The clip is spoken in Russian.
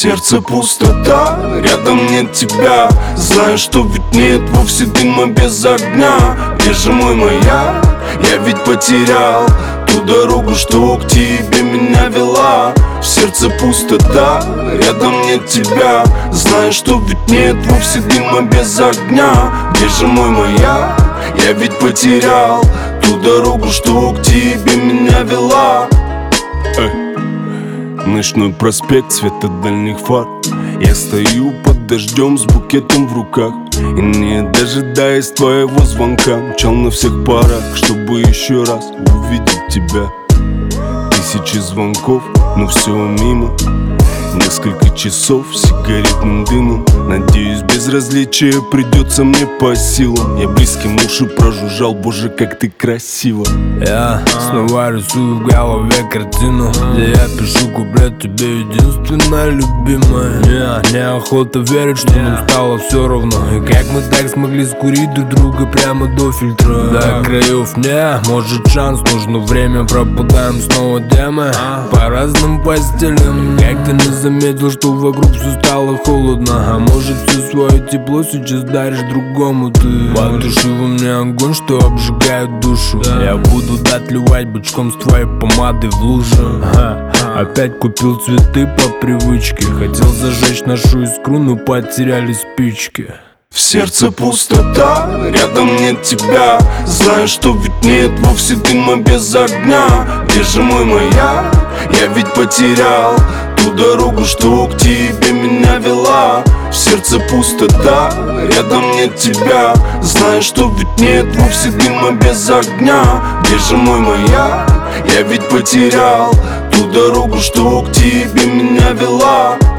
сердце пустота, рядом нет тебя. Знаю, что ведь нет вовсе дыма без огня. Где же мой маяк? Я ведь потерял ту дорогу, что к тебе меня вела. В сердце пустота, рядом нет тебя. Знаю, что ведь нет вовсе дыма без огня. Где же мой маяк? Я ведь потерял ту дорогу, что к тебе меня вела. Ночной проспект, свет от дальних фар. Я стою под дождем с букетом в руках и, не дожидаясь твоего звонка, мчал на всех парах, чтобы еще раз увидеть тебя. Тысячи звонков, но все мимо. Несколько часов сигаретным дымом. Надеюсь, безразличие придется мне по силам. Я близким уши прожужжал, боже, как ты красиво. Я снова рисую в голове картину, где я пишу куплет тебе, единственная любимая. Неохота верить, что нам стало все равно. И как мы так смогли скурить друг друга прямо до фильтра. До краев не, может шанс, нужно время. Пропадаем снова темы по разным постелям. Как ты не заметил, что вокруг все стало холодно? А может все свое тепло сейчас даришь другому ты? Потуши во мне огонь, что обжигает душу. Я буду отливать бычком с твоей помады в лужу. Опять купил цветы по привычке. Хотел зажечь нашу искру, но потеряли спички. В сердце пустота, рядом нет тебя. Знаю, что ведь нет вовсе дыма без огня. Где же мой маяк? Я ведь потерял ту дорогу, что к тебе меня вела. В сердце пустота, рядом нет тебя. Знаю, что ведь нет вовсе дыма без огня. Где же мой маяк? Я ведь потерял ту дорогу, что к тебе меня вела.